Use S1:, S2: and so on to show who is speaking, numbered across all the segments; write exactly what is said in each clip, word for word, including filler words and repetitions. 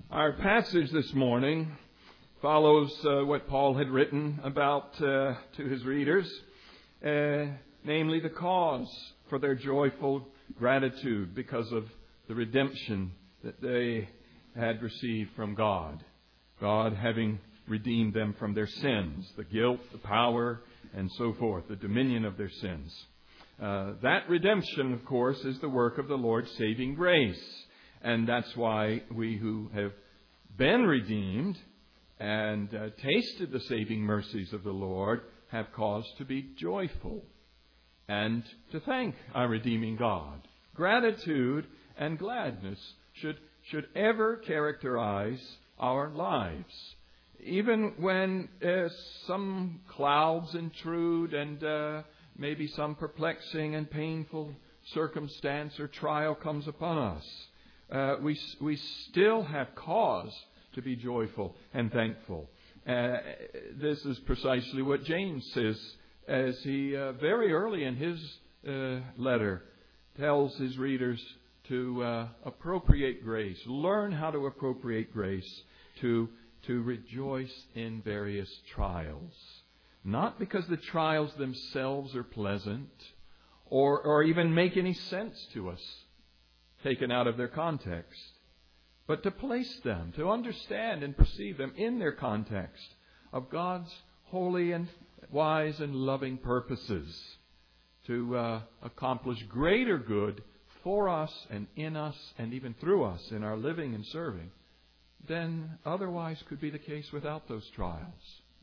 S1: Our passage this morning follows uh, what Paul had written about uh, to his readers, uh, namely the cause for their joyful gratitude because of the redemption that they had received from God. God having redeemed them from their sins, the guilt, the power, and so forth, the dominion of their sins. Uh, that redemption, of course, is the work of the Lord's saving grace. And that's why we who have been redeemed and uh, tasted the saving mercies of the Lord have cause to be joyful and to thank our redeeming God. Gratitude and gladness should, should ever characterize our lives. Even when uh, some clouds intrude and uh, maybe some perplexing and painful circumstance or trial comes upon us, Uh, we we still have cause to be joyful and thankful. Uh, this is precisely what James says as he uh, very early in his uh, letter tells his readers to uh, appropriate grace, learn how to appropriate grace, to to rejoice in various trials. Not because the trials themselves are pleasant or or even make any sense to us, taken out of their context, but to place them, to understand and perceive them in their context of God's holy and wise and loving purposes to uh, accomplish greater good for us and in us and even through us in our living and serving than otherwise could be the case without those trials.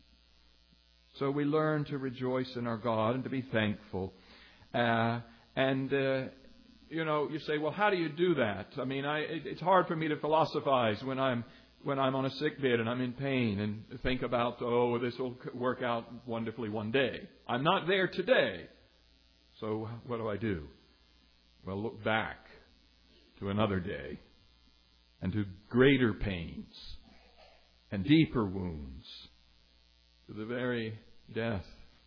S1: So we learn to rejoice in our God and to be thankful. Uh, and uh, You know, you say, well, how do you do that? I mean, I, it, it's hard for me to philosophize when I'm when I'm on a sick bed and I'm in pain and think about, oh, this will work out wonderfully one day. I'm not there today. So what do I do? Well, look back to another day and to greater pains and deeper wounds, to the very death,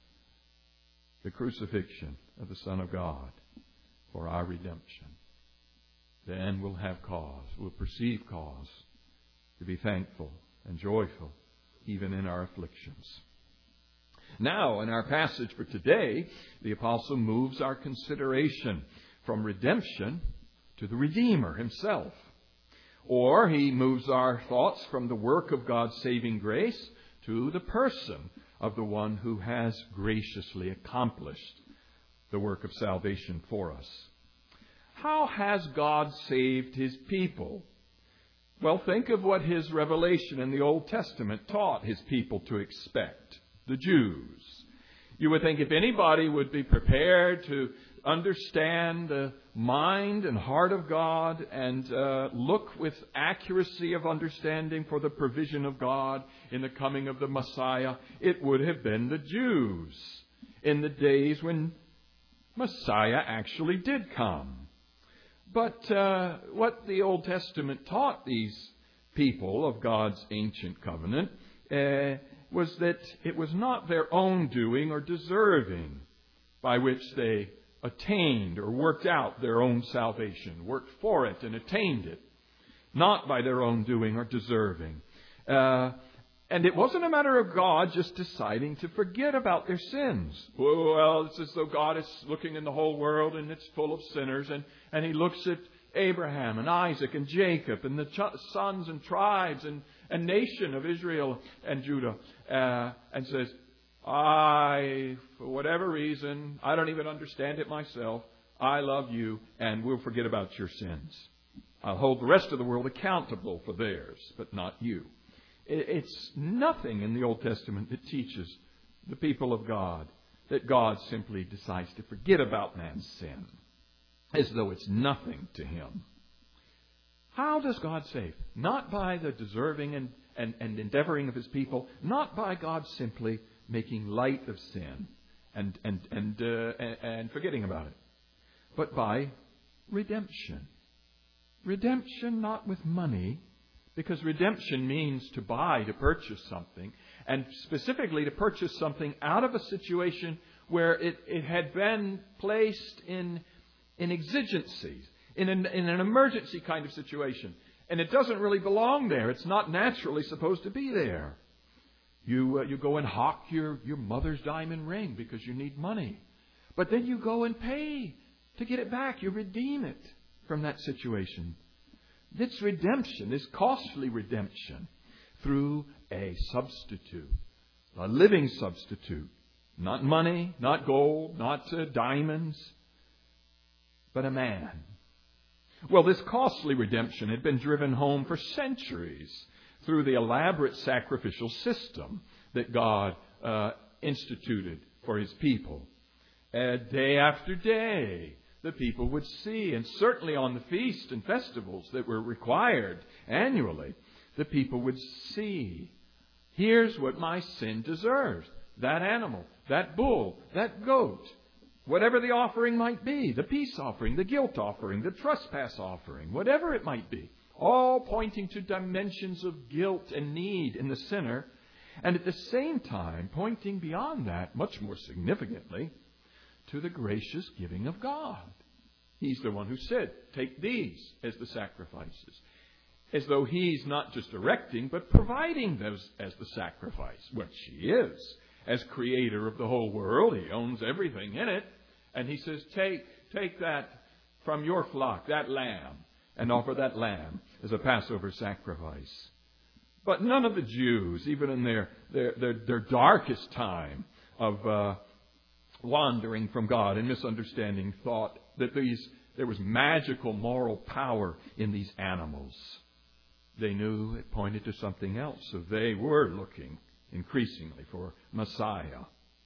S1: the crucifixion of the Son of God for our redemption. Then we'll have cause, we'll perceive cause to be thankful and joyful even in our afflictions. Now, in our passage for today, the apostle moves our consideration from redemption to the Redeemer himself. Or he moves our thoughts from the work of God's saving grace to the person of the one who has graciously accomplished the work of salvation for us. How has God saved His people? Well, think of what His revelation in the Old Testament taught His people to expect, the Jews. You would think if anybody would be prepared to understand the mind and heart of God and uh, look with accuracy of understanding for the provision of God in the coming of the Messiah, it would have been the Jews in the days when Messiah actually did come. But uh, what the Old Testament taught these people of God's ancient covenant uh, was that it was not their own doing or deserving by which they attained or worked out their own salvation, worked for it and attained it. Not by their own doing or deserving. Uh, And it wasn't a matter of God just deciding to forget about their sins. Well, it's as though God is looking in the whole world and it's full of sinners. And, and He looks at Abraham and Isaac and Jacob and the ch- sons and tribes and, and nation of Israel and Judah uh, and says, I, for whatever reason, I don't even understand it myself, I love you and we'll forget about your sins. I'll hold the rest of the world accountable for theirs, but not you. It's nothing in the Old Testament that teaches the people of God that God simply decides to forget about man's sin, as though it's nothing to Him. How does God save? Not by the deserving and, and, and endeavoring of His people, not by God simply making light of sin and, and, and, uh, and, and forgetting about it, but by redemption. Redemption not with money, because redemption means to buy, to purchase something, and specifically to purchase something out of a situation where it, it had been placed in, in exigencies, in an, in an emergency kind of situation. And it doesn't really belong there. It's not naturally supposed to be there. You, uh, you go and hawk your, your mother's diamond ring because you need money. But then you go and pay to get it back. You redeem it from that situation. This redemption, this costly redemption, through a substitute, a living substitute. Not money, not gold, not uh, diamonds, but a man. Well, this costly redemption had been driven home for centuries through the elaborate sacrificial system that God uh, instituted for His people. Uh, day after day, the people would see, and certainly on the feasts and festivals that were required annually, the people would see, here's what my sin deserves. That animal, that bull, that goat, whatever the offering might be, the peace offering, the guilt offering, the trespass offering, whatever it might be, all pointing to dimensions of guilt and need in the sinner, and at the same time pointing beyond that, much more significantly, to the gracious giving of God. He's the one who said, take these as the sacrifices. As though He's not just erecting, but providing those as the sacrifice, which He is. As creator of the whole world, He owns everything in it. And He says, take, take that from your flock, that lamb, and offer that lamb as a Passover sacrifice. But none of the Jews, even in their, their, their, their darkest time of uh, wandering from God and misunderstanding, thought that these there was magical moral power in these animals. They knew it pointed to something else, so they were looking increasingly for Messiah.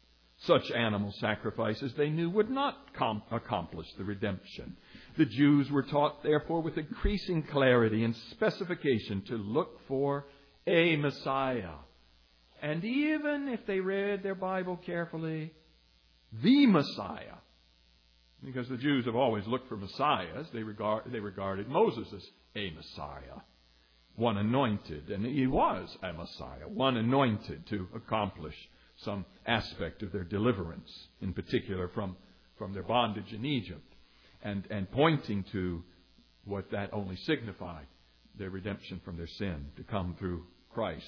S1: Such animal sacrifices they knew would not com- accomplish the redemption. The Jews were taught, therefore, with increasing clarity and specification to look for a Messiah. And even if they read their Bible carefully, the Messiah. Because the Jews have always looked for Messiahs. They regard, they regarded Moses as a Messiah. One anointed, and he was a Messiah, one anointed to accomplish some aspect of their deliverance, in particular from, from their bondage in Egypt, and, and pointing to what that only signified, their redemption from their sin, to come through Christ.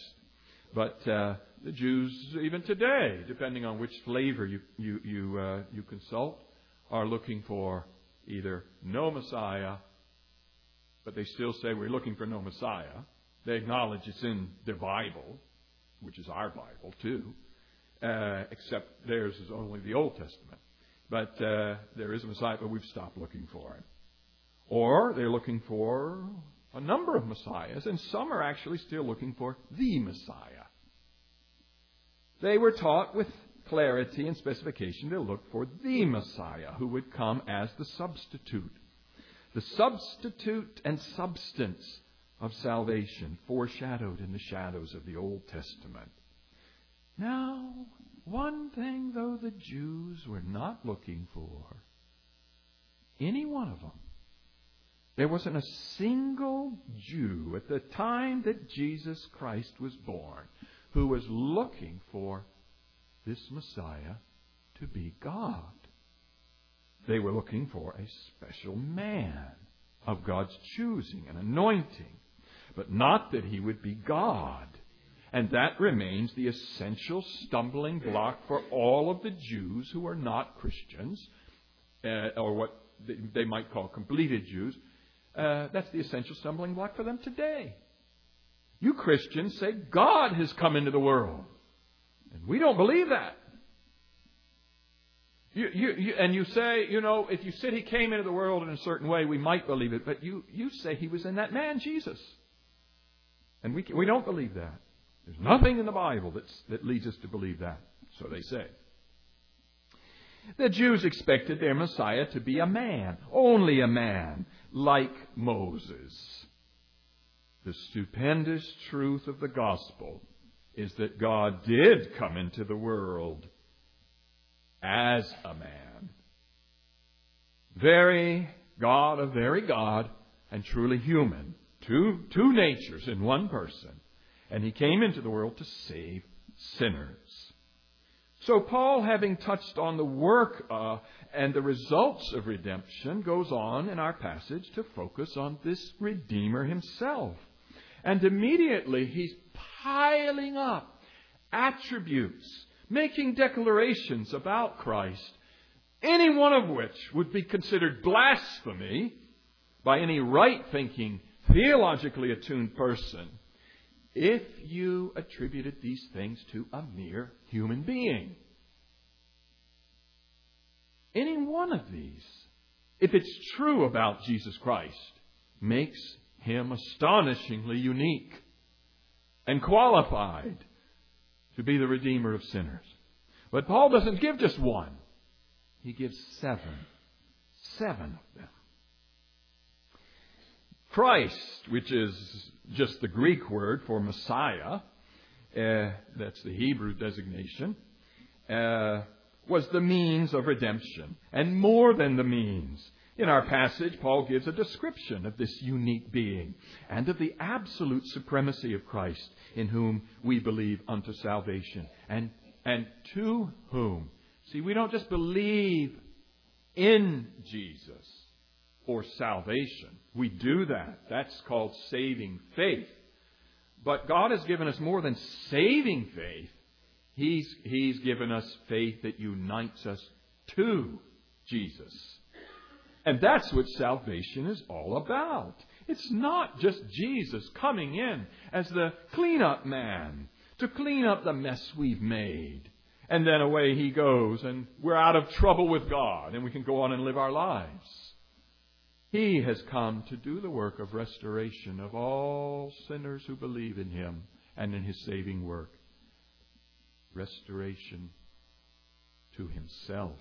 S1: But uh, the Jews, even today, depending on which flavor you, you, you, uh, you consult, are looking for either no Messiah, but they still say we're looking for no Messiah. They acknowledge it's in their Bible, which is our Bible too, uh, except theirs is only the Old Testament. But uh, there is a Messiah, but we've stopped looking for him. Or they're looking for a number of Messiahs, and some are actually still looking for the Messiah. They were taught with clarity and specification to look for the Messiah who would come as the substitute. The substitute and substance of salvation foreshadowed in the shadows of the Old Testament. Now, one thing, though, the Jews were not looking for, any one of them. There wasn't a single Jew at the time that Jesus Christ was born who was looking for this Messiah to be God. They were looking for a special man of God's choosing and anointing, but not that he would be God. And that remains the essential stumbling block for all of the Jews who are not Christians, uh, or what they might call completed Jews. Uh, that's the essential stumbling block for them today. You Christians say God has come into the world. And we don't believe that. You, you, you, and you say, you know, if you said he came into the world in a certain way, we might believe it. But you, you say he was in that man, Jesus. And we, we don't believe that. There's nothing in the Bible that's, that leads us to believe that. So they say. The Jews expected their Messiah to be a man, only a man, like Moses. The stupendous truth of the gospel is that God did come into the world as a man. Very God of very God and truly human. Two, two natures in one person. And he came into the world to save sinners. So Paul, having touched on the work uh, and the results of redemption, goes on in our passage to focus on this Redeemer himself. And immediately he's piling up attributes, making declarations about Christ, any one of which would be considered blasphemy by any right-thinking, theologically attuned person if you attributed these things to a mere human being. Any one of these, if it's true about Jesus Christ, makes him astonishingly unique and qualified to be the Redeemer of sinners. But Paul doesn't give just one. He gives seven. Seven of them. Christ, which is just the Greek word for Messiah, uh, that's the Hebrew designation, uh, was the means of redemption, and more than the means. In our passage, Paul gives a description of this unique being and of the absolute supremacy of Christ, in whom we believe unto salvation, and, and to whom. See, we don't just believe in Jesus for salvation. We do that. That's called saving faith. But God has given us more than saving faith. He's, He's given us faith that unites us to Jesus. And that's what salvation is all about. It's not just Jesus coming in as the cleanup man to clean up the mess we've made. And then away he goes and we're out of trouble with God and we can go on and live our lives. He has come to do the work of restoration of all sinners who believe in him and in his saving work. Restoration to himself.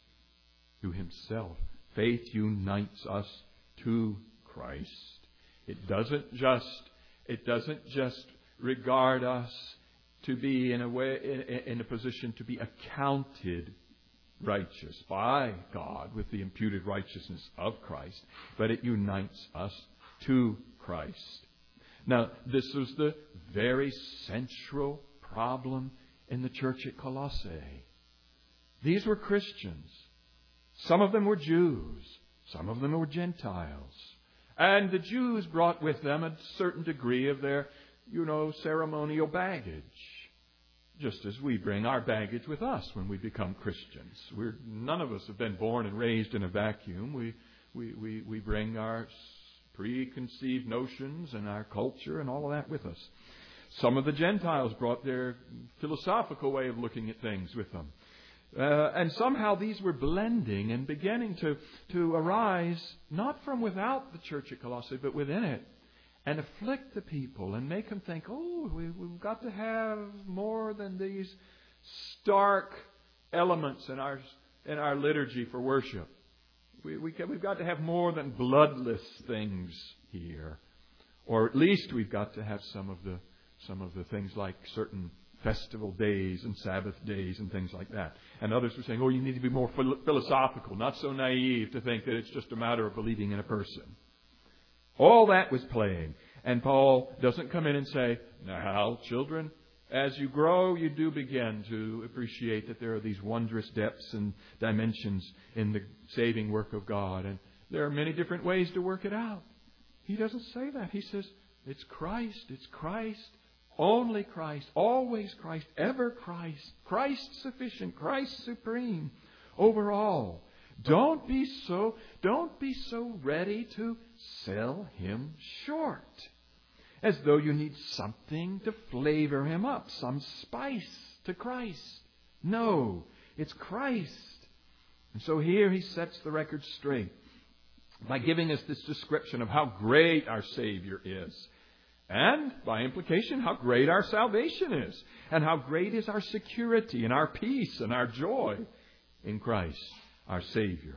S1: To himself. Faith unites us to Christ. It doesn't just, it doesn't just regard us to be in a way, in, in a position to be accounted righteous by God with the imputed righteousness of Christ, but it unites us to Christ. Now, this was the very central problem in the church at Colossae. These were Christians. Some of them were Jews. Some of them were Gentiles. And the Jews brought with them a certain degree of their, you know, ceremonial baggage. Just as we bring our baggage with us when we become Christians. We're, none of us have been born and raised in a vacuum. We, we, we, we bring our preconceived notions and our culture and all of that with us. Some of the Gentiles brought their philosophical way of looking at things with them. Uh, and somehow these were blending and beginning to, to arise, not from without the church at Colossae, but within it. And afflict the people and make them think, oh, we, we've got to have more than these stark elements in our in our liturgy for worship. We, we can, we've got to have more than bloodless things here, or at least we've got to have some of the some of the things like certain festival days and Sabbath days and things like that. And others were saying, oh, you need to be more philosophical, not so naive to think that it's just a matter of believing in a person. All that was playing. And Paul doesn't come in and say, now, children, as you grow, you do begin to appreciate that there are these wondrous depths and dimensions in the saving work of God. And there are many different ways to work it out. He doesn't say that. He says, it's Christ, it's Christ, only Christ, always Christ, ever Christ, Christ sufficient, Christ supreme over all. Don't be so, don't be so ready to sell him short. As though you need something to flavor him up, some spice to Christ. No, it's Christ. And so here he sets the record straight by giving us this description of how great our Savior is. And, by implication, how great our salvation is. And how great is our security and our peace and our joy in Christ, our Savior.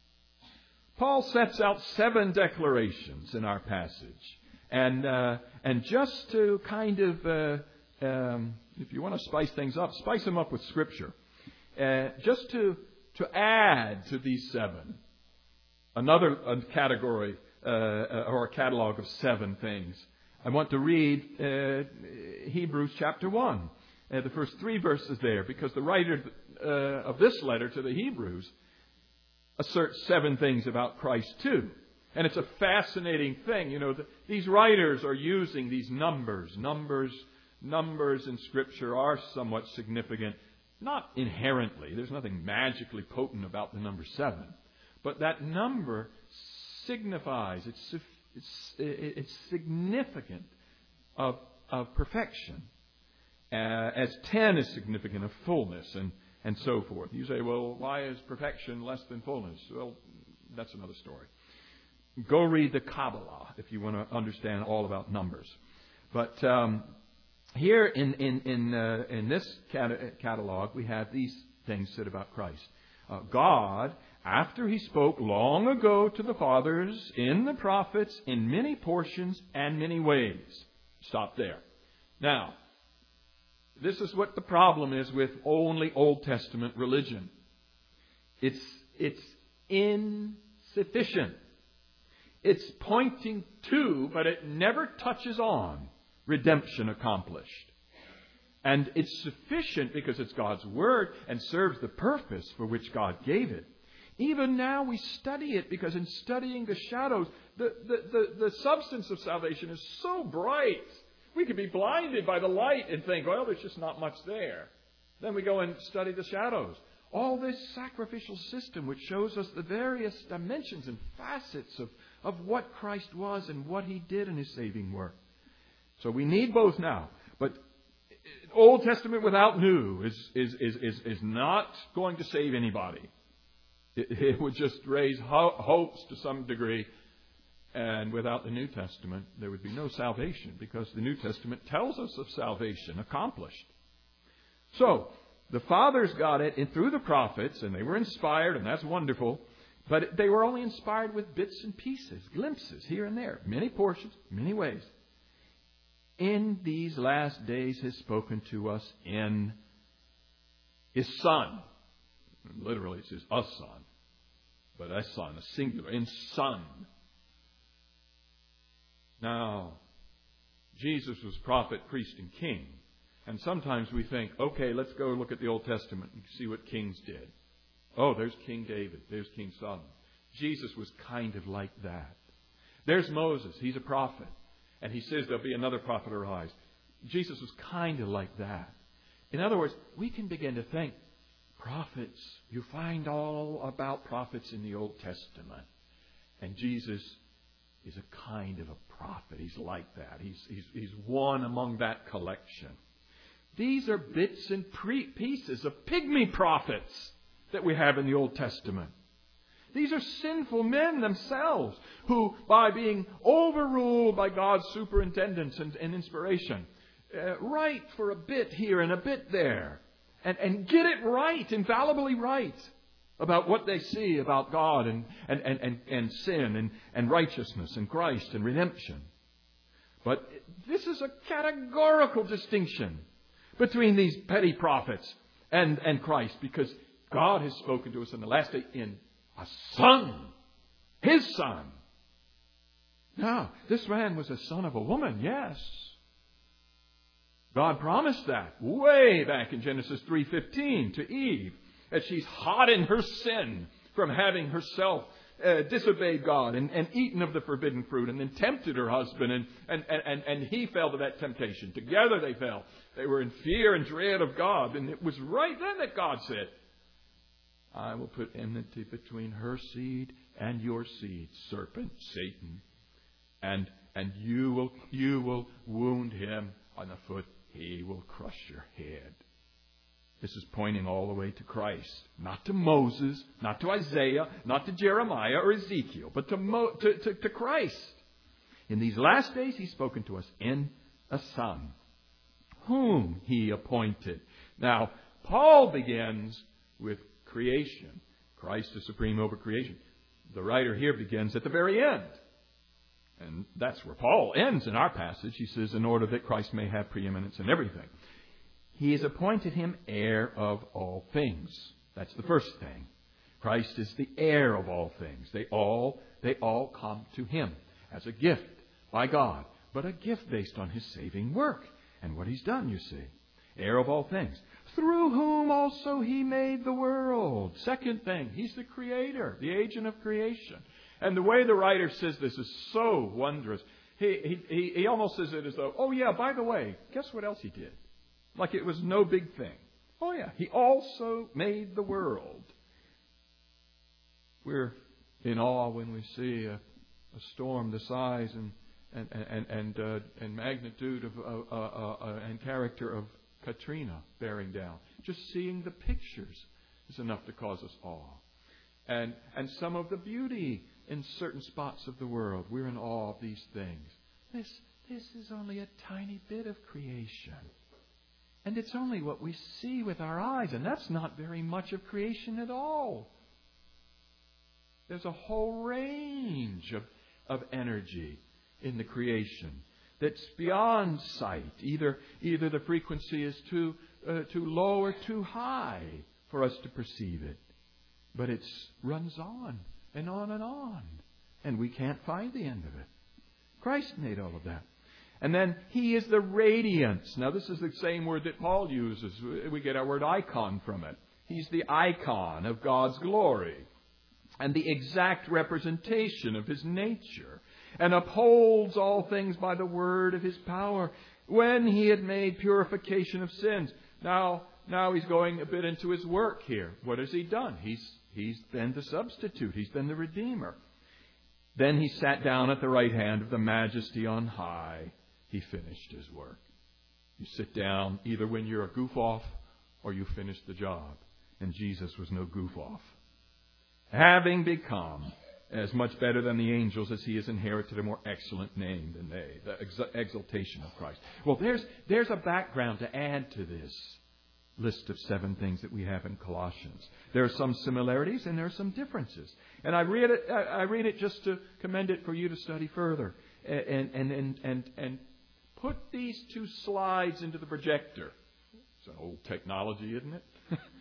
S1: Paul sets out seven declarations in our passage. And uh, and just to kind of, uh, um, if you want to spice things up, spice them up with Scripture. Uh, just to, to add to these seven, another a category uh, or a catalog of seven things. I want to read uh, Hebrews chapter one. uh, the first three verses there, because the writer uh, of this letter to the Hebrews asserts seven things about Christ too. And it's a fascinating thing. You know, the, these writers are using these numbers. Numbers, numbers in Scripture are somewhat significant. Not inherently. There's nothing magically potent about the number seven. But that number signifies, it's, it's, it's significant of, of perfection. Uh, as ten is significant of fullness and, and so forth. You say, well, why is perfection less than fullness? Well, that's another story. Go read the Kabbalah if you want to understand all about numbers. But um, here in in in, uh, in this cat- catalog, we have these things said about Christ. Uh, God, after He spoke long ago to the fathers in the prophets in many portions and many ways. Stop there. Now, this is what the problem is with only Old Testament religion. It's it's insufficient. It's pointing to, but it never touches on, redemption accomplished. And it's sufficient because it's God's Word and serves the purpose for which God gave it. Even now we study it because in studying the shadows, the, the, the, the substance of salvation is so bright. We could be blinded by the light and think, well, there's just not much there. Then we go and study the shadows. All this sacrificial system which shows us the various dimensions and facets of, of what Christ was and what He did in His saving work. So we need both now. But Old Testament without New is, is, is, is, is not going to save anybody. It, it would just raise ho- hopes to some degree. And without the New Testament, there would be no salvation because the New Testament tells us of salvation accomplished. So, the fathers got it in through the prophets, and they were inspired, and that's wonderful. But they were only inspired with bits and pieces, glimpses here and there, many portions, many ways. In these last days has spoken to us in His Son. Literally it says a Son, but a Son, a singular, in Son. Now, Jesus was prophet, priest, and king. And sometimes we think, okay, let's go look at the Old Testament and see what kings did. Oh, there's King David. There's King Solomon. Jesus was kind of like that. There's Moses. He's a prophet. And he says there'll be another prophet arise. Jesus was kind of like that. In other words, we can begin to think, prophets, you find all about prophets in the Old Testament. And Jesus is a kind of a prophet. He's like that. He's, he's, he's one among that collection. These are bits and pre- pieces of pygmy prophets that we have in the Old Testament. These are sinful men themselves who, by being overruled by God's superintendence and, and inspiration, uh, write for a bit here and a bit there and, and get it right, infallibly right, about what they see about God and, and, and, and, and sin and, and righteousness and Christ and redemption. But this is a categorical distinction between these petty prophets and, and Christ, because God has spoken to us in the last day in a Son, His Son. Now, this man was a son of a woman, yes. God promised that way back in Genesis three fifteen to Eve, that she's hot in her sin from having herself uh, disobeyed God and, and eaten of the forbidden fruit and then tempted her husband and, and, and, and he fell to that temptation. Together they fell. They were in fear and dread of God. And it was right then that God said, I will put enmity between her seed and your seed, serpent, Satan. And and you will you will wound him on the foot. He will crush your head. This is pointing all the way to Christ. Not to Moses, not to Isaiah, not to Jeremiah or Ezekiel, but to, Mo, to, to, to Christ. In these last days, He's spoken to us in a Son, whom He appointed. Now, Paul begins with creation. Christ is supreme over creation. The writer here begins at the very end. And that's where Paul ends in our passage. He says, in order that Christ may have preeminence in everything. He has appointed Him heir of all things. That's the first thing. Christ is the heir of all things. They all, they all come to Him as a gift by God, but a gift based on His saving work and what He's done, you see. heir of all things, through whom also He made the world. Second thing, He's the creator, the agent of creation. And the way the writer says this is so wondrous. He, he, he almost says it as though, oh yeah, by the way, guess what else He did? Like it was no big thing. Oh yeah, He also made the world. We're in awe when we see a, a storm the size and and and and, uh, and magnitude of uh, uh, uh, and character of Katrina bearing down. Just seeing the pictures is enough to cause us awe. And and some of the beauty in certain spots of the world, we're in awe of these things. This this is only a tiny bit of creation. And it's only what we see with our eyes, and that's not very much of creation at all. There's a whole range of, of energy in the creation that's beyond sight. Either either the frequency is too uh, too low or too high for us to perceive it. But it runs on and on and on. And we can't find the end of it. Christ made all of that. And then He is the radiance. Now this is the same word that Paul uses. We get our word icon from it. He's the icon of God's glory and the exact representation of His nature, and upholds all things by the word of His power, when He had made purification of sins. Now, now He's going a bit into His work here. What has He done? He's, he's been the substitute. He's been the Redeemer. Then He sat down at the right hand of the Majesty on high. He finished His work. You sit down either when you're a goof-off or you finish the job. And Jesus was no goof-off. Having become as much better than the angels as He has inherited a more excellent name than they. The ex- exaltation of Christ. Well, there's, there's a background to add to this list of seven things that we have in Colossians. There are some similarities and there are some differences. And I read it, I read it just to commend it for you to study further. And, and, and, and, and put these two slides into the projector. It's an old technology, isn't it?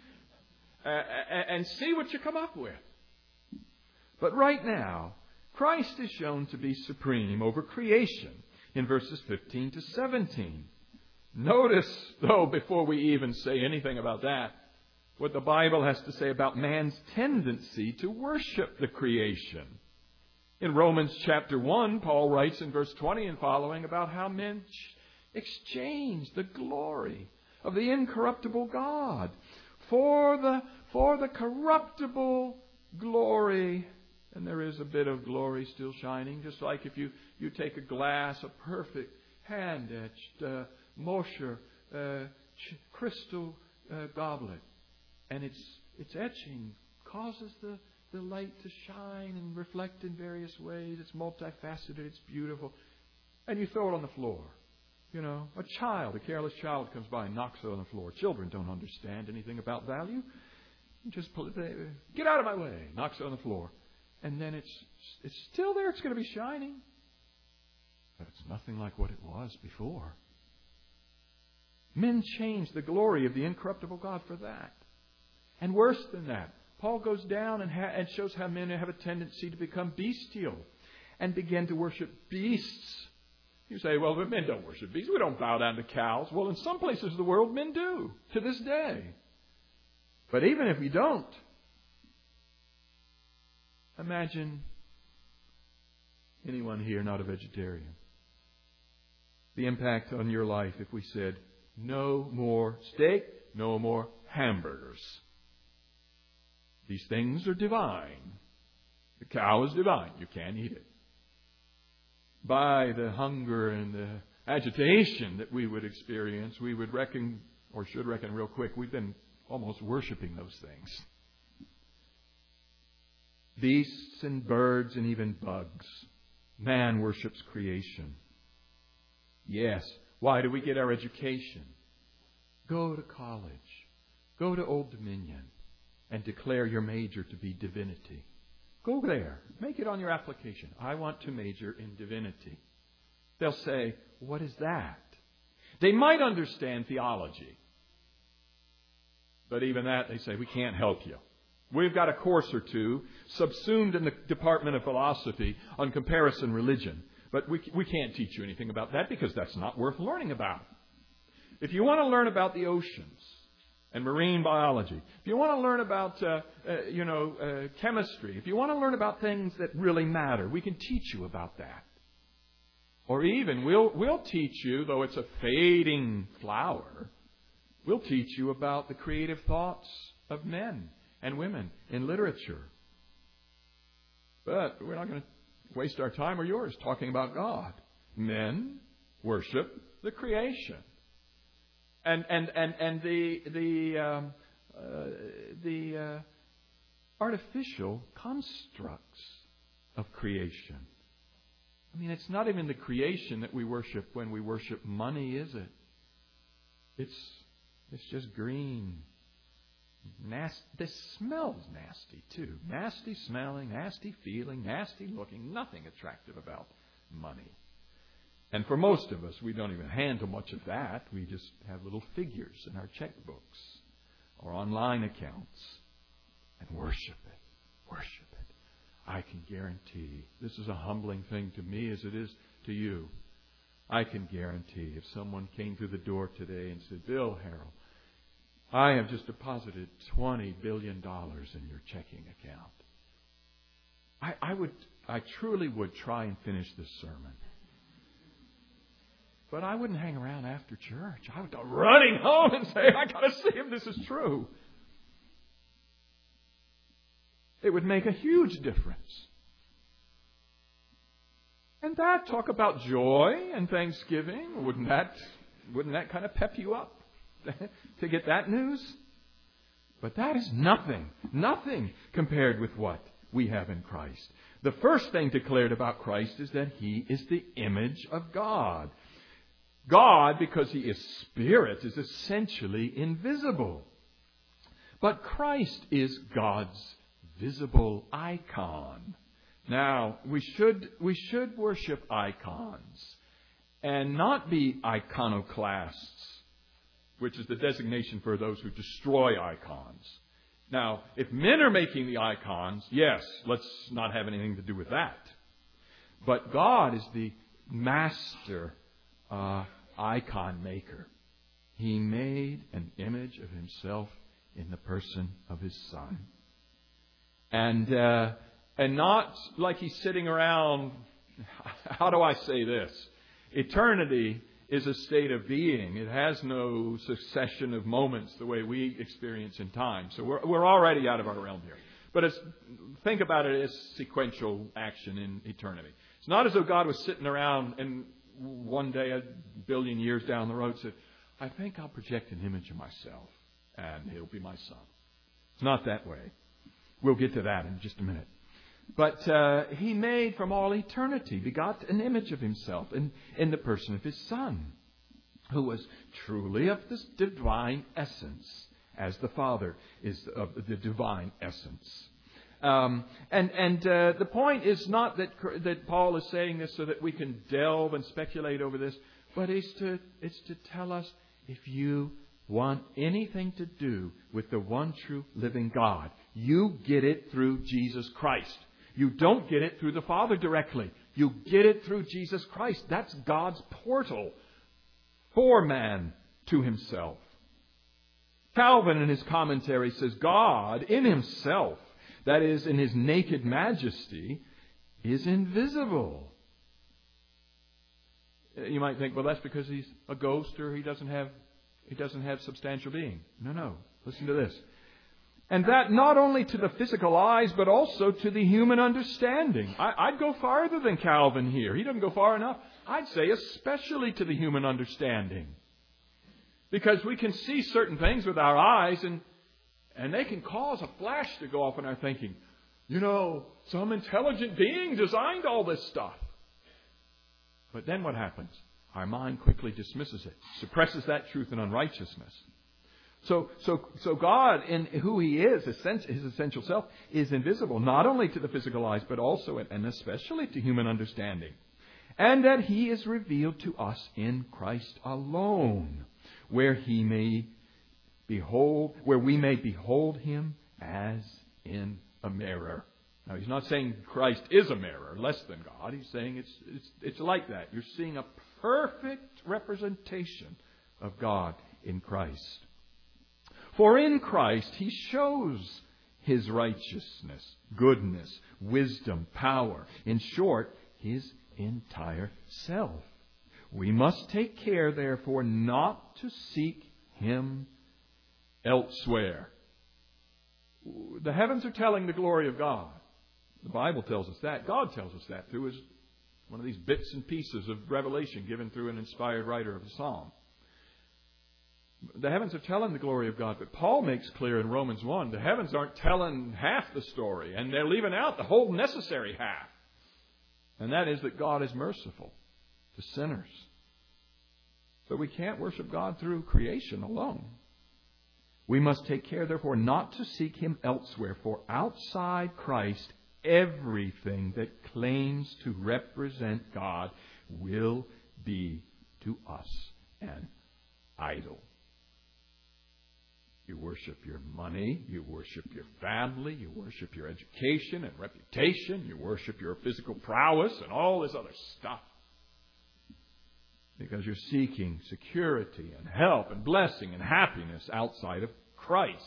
S1: And see what you come up with. But right now, Christ is shown to be supreme over creation in verses fifteen to seventeen. Notice, though, before we even say anything about that, what the Bible has to say about man's tendency to worship the creation. In Romans chapter one, Paul writes in verse twenty and following about how men exchange the glory of the incorruptible God for the, for the corruptible glory. And there is a bit of glory still shining, just like if you, you take a glass, a perfect hand-etched uh, Mosher uh, ch- crystal uh, goblet, and its its etching causes the, the light to shine and reflect in various ways. It's multifaceted, it's beautiful. And you throw it on the floor. You know, a child, a careless child comes by and knocks it on the floor. Children don't understand anything about value. You just pull it, get out of my way, knocks it on the floor. And then it's it's still there. It's going to be shining. But it's nothing like what it was before. Men change the glory of the incorruptible God for that. And worse than that, Paul goes down and, ha- and shows how men have a tendency to become bestial and begin to worship beasts. You say, well, but men don't worship beasts. We don't bow down to cows. Well, in some places of the world, men do to this day. But even if we don't, imagine anyone here not a vegetarian. The impact on your life if we said, no more steak, no more hamburgers. These things are divine. The cow is divine. You can't eat it. By the hunger and the agitation that we would experience, we would reckon, or should reckon real quick, we've been almost worshiping those things. Beasts and birds and even bugs. Man worships creation. Yes. Why do we get our education? Go to college. Go to Old Dominion and declare your major to be divinity. Go there. Make it on your application. I want to major in divinity. They'll say, what is that? They might understand theology. But even that, they say, we can't help you. We've got a course or two subsumed in the Department of Philosophy on comparison religion. But we we can't teach you anything about that because that's not worth learning about. If you want to learn about the oceans and marine biology, if you want to learn about, uh, uh, you know, uh, chemistry, if you want to learn about things that really matter, we can teach you about that. Or even, we'll, we'll teach you, though it's a fading flower, we'll teach you about the creative thoughts of men and women in literature. But we're not going to waste our time or yours talking about God. Men worship the creation. And and and and the the um, uh, the uh, artificial constructs of creation. I mean, it's not even the creation that we worship when we worship money, is it? It's it's just green. Nasty. This smells nasty too. Nasty smelling, nasty feeling, nasty looking. Nothing attractive about money. And for most of us, we don't even handle much of that. We just have little figures in our checkbooks or online accounts and worship it. Worship it. I can guarantee, this is a humbling thing to me as it is to you. I can guarantee if someone came through the door today and said, Bill Harrell, I have just deposited twenty billion dollars in your checking account. I, I would, I truly would try and finish this sermon. But I wouldn't hang around after church. I would go running home and say, I got to see if this is true. It would make a huge difference. And that, talk about joy and thanksgiving. Wouldn't that, wouldn't that kind of pep you up to get that news? But that is nothing, nothing compared with what we have in Christ. The first thing declared about Christ is that He is the image of God. God, because He is Spirit, is essentially invisible. But Christ is God's visible icon. Now, we should we should worship icons and not be iconoclasts, which is the designation for those who destroy icons. Now, if men are making the icons, yes, let's not have anything to do with that. But God is the master Uh, icon maker. He made an image of Himself in the person of His Son. And uh, and not like He's sitting around, how do I say this? Eternity is a state of being. It has no succession of moments the way we experience in time. So we're, we're already out of our realm here. But it's, think about it as sequential action in eternity. It's not as though God was sitting around and one day, a billion years down the road, said, I think I'll project an image of myself, and He'll be my Son. It's not that way. We'll get to that in just a minute. But uh, He made from all eternity, begot an image of Himself in, in the person of His Son, who was truly of this divine essence, as the Father is of the divine essence. Um, and and uh, the point is not that that Paul is saying this so that we can delve and speculate over this, but it's to it's to tell us if you want anything to do with the one true living God, you get it through Jesus Christ. You don't get it through the Father directly. You get it through Jesus Christ. That's God's portal for man to Himself. Calvin in his commentary says God in Himself, that is, in His naked majesty, is invisible. You might think, well, that's because He's a ghost or He doesn't have He doesn't have substantial being. No, no. Listen to this. And that not only to the physical eyes, but also to the human understanding. I, I'd go farther than Calvin here. He doesn't go far enough. I'd say especially to the human understanding. Because we can see certain things with our eyes and And they can cause a flash to go off in our thinking. You know, some intelligent being designed all this stuff. But then what happens? Our mind quickly dismisses it, suppresses that truth in unrighteousness. So, so, so God, in who He is, His essential self, is invisible, not only to the physical eyes, but also and especially to human understanding. And that He is revealed to us in Christ alone, where He may Behold, where we may behold Him as in a mirror. Now, He's not saying Christ is a mirror, less than God. He's saying it's it's it's like that. You're seeing a perfect representation of God in Christ. For in Christ He shows His righteousness, goodness, wisdom, power. In short, His entire self. We must take care, therefore, not to seek Him elsewhere. The heavens are telling the glory of God. The Bible tells us that. God tells us that through His one of these bits and pieces of revelation given through an inspired writer of the Psalm. The heavens are telling the glory of God, but Paul makes clear in Romans one, the heavens aren't telling half the story, and they're leaving out the whole necessary half. And that is that God is merciful to sinners. But we can't worship God through creation alone. We must take care, therefore, not to seek Him elsewhere, for outside Christ, everything that claims to represent God will be to us an idol. You worship your money, you worship your family, you worship your education and reputation, you worship your physical prowess and all this other stuff. Because you're seeking security and help and blessing and happiness outside of Christ.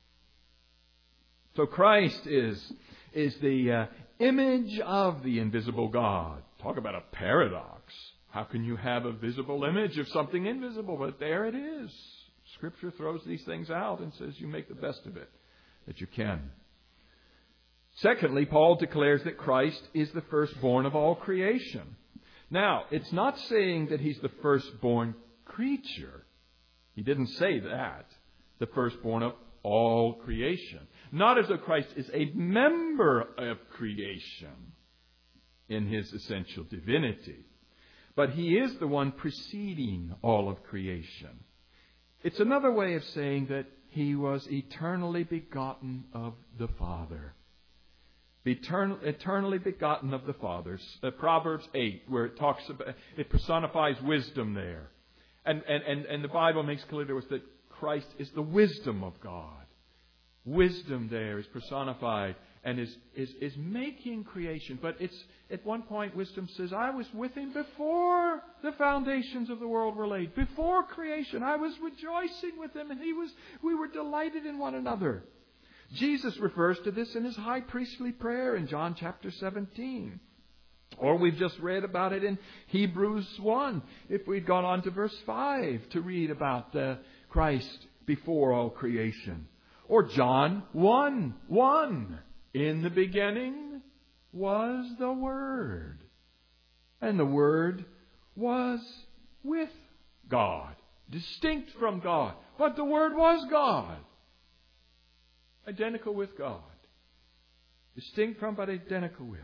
S1: So Christ is, is the uh, image of the invisible God. Talk about a paradox. How can you have a visible image of something invisible? But there it is. Scripture throws these things out and says you make the best of it that you can. Secondly, Paul declares that Christ is the firstborn of all creation. Now, it's not saying that He's the firstborn creature. He didn't say that. The firstborn of all creation. Not as though Christ is a member of creation in His essential divinity. But He is the one preceding all of creation. It's another way of saying that He was eternally begotten of the Father. Eternal, eternally begotten of the Father. Uh, Proverbs eight, where it talks about, it personifies wisdom there. And, and, and, and the Bible makes clear to us that Christ is the wisdom of God. Wisdom there is personified and is, is, is making creation. But it's at one point wisdom says, I was with Him before the foundations of the world were laid. Before creation, I was rejoicing with Him and he was. we were delighted in one another. Jesus refers to this in His high priestly prayer in John chapter seventeen. Or we've just read about it in Hebrews one. If we'd gone on to verse five to read about uh, Christ before all creation. Or John one one. In the beginning was the Word. And the Word was with God. Distinct from God. But the Word was God. Identical with God. Distinct from, but identical with.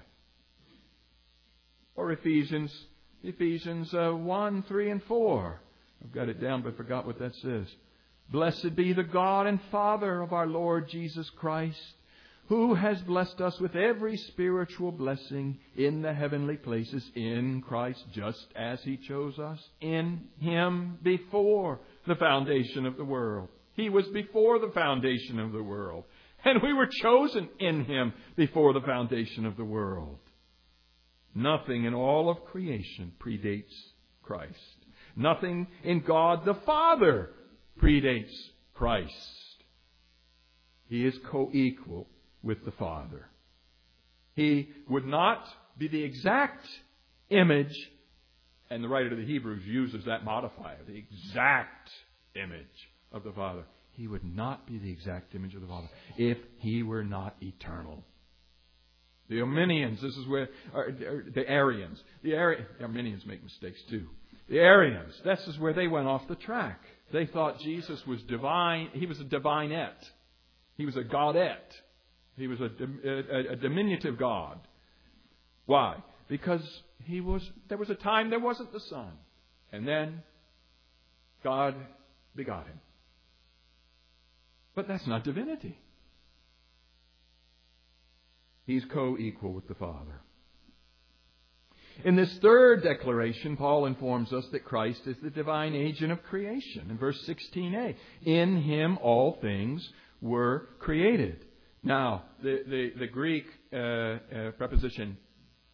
S1: Or Ephesians, Ephesians uh, one, three, and four. I've got it down, but I forgot what that says. Blessed be the God and Father of our Lord Jesus Christ, who has blessed us with every spiritual blessing in the heavenly places in Christ, just as He chose us in Him before the foundation of the world. He was before the foundation of the world. And we were chosen in Him before the foundation of the world. Nothing in all of creation predates Christ. Nothing in God the Father predates Christ. He is co-equal with the Father. He would not be the exact image, and the writer of the Hebrews uses that modifier, the exact image of the Father. He would not be the exact image of the Father if He were not eternal. The Arminians, this is where, or, or the Arians, the, Ari, the Arminians make mistakes too. The Arians, this is where they went off the track. They thought Jesus was divine. He was a divinette. He was a godette. He was a, a, a diminutive God. Why? Because he was. There was a time there wasn't the Son. And then God begot Him. But that's not divinity. He's co-equal with the Father. In this third declaration, Paul informs us that Christ is the divine agent of creation. In verse sixteen a, in Him all things were created. Now, the, the, the Greek uh, uh, preposition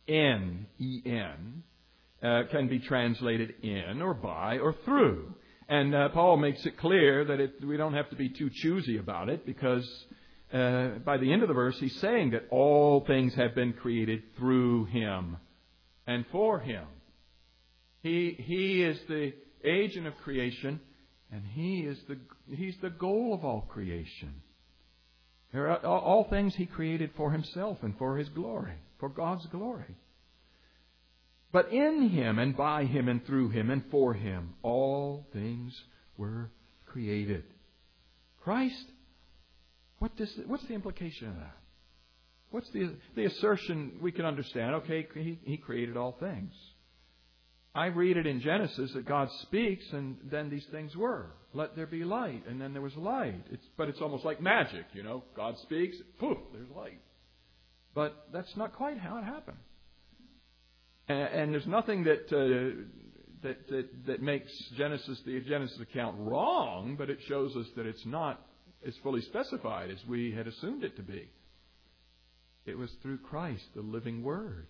S1: in, en, uh, can be translated in or by or through. And uh, Paul makes it clear that it, we don't have to be too choosy about it, because uh, by the end of the verse he's saying that all things have been created through Him and for Him. He He is the agent of creation, and He is the He's the goal of all creation. There are all things He created for Himself and for His glory, for God's glory. But in Him and by Him and through Him and for Him, all things were created. Christ, what does, what's the implication of that? What's the, the assertion we can understand? Okay, he, he created all things. I read it in Genesis that God speaks and then these things were. Let there be light, and then there was light. It's, but it's almost like magic, you know. God speaks, poof, there's light. But that's not quite how it happened. And, and there's nothing that, uh, that that that makes Genesis the Genesis account wrong, but it shows us that it's not as fully specified as we had assumed it to be. It was through Christ, the living Word.